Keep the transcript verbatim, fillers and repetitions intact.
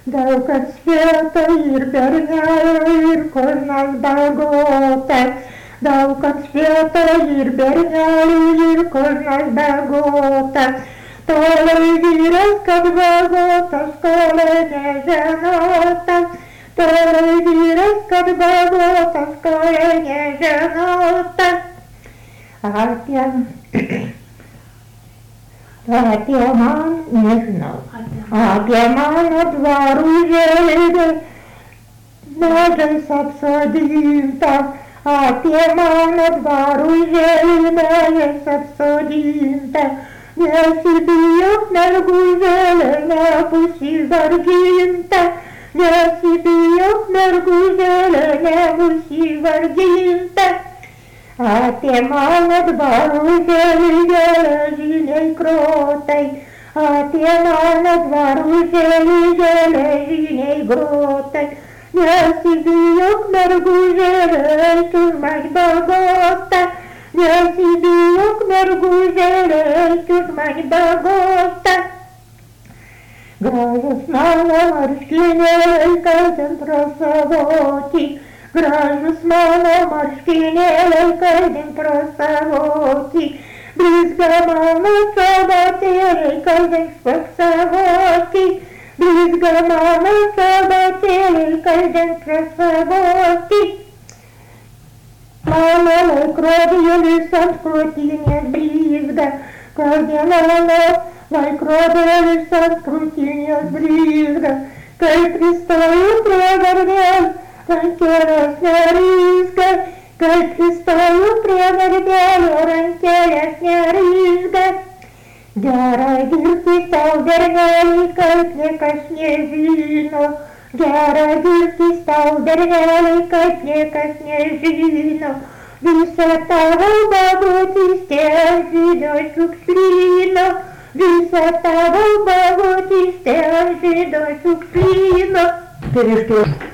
daug atspėta ir bernelio, ir kurnas bagotas. Daug atspėta ir bernelio, ir kurnas bagotas. Toliai vyras, kad bagotas, toliai nežinotas. Toliai vyras, kad bagotas, toliai nežinotas. Apie, apie man, nežinau, apie mano dvarų žėlę, medžiais apsodinta. Apie mano dvarų žėlę, medžiais apsodinta. Nesibijok, mergužėlė, nebus išvarginta. Nesibijok, mergužėlė, nebus išvarginta. Apie mano dvarų žėlį geležiniai krotai. Apie mano dvarų žėlį geležiniai grotai. Nesibijok, mergužėlė, eik už mane bagota. Nesibijok, mergužėlė, eik už mane bagota. Gražus mano marškinėliai, kasdien prasavoti. Gražus mano marškinėliai, kasdien prasavoti. Blizga mano sabatėliai, kasdien spaksavoti. Blizga mano sabatėliai, kasdien prasavoti. Mano laikrodėlis ant krūtinės blizga, kasdien mano laikrodėlis ant krūtinės blizga. Kai pristoju prie gardelės, rankelės nerizga. Kai pristoju prie gardelio, rankelės nerizga. Gerai girtis tau, berneli, kaip niekas nežino. Gerai girtis tau, berneli, kaip niekas nežino. Visa tavo bagotystė ant žydo šiukšlyno. Visa tavo bagotystė ant žydo šiukšlyno.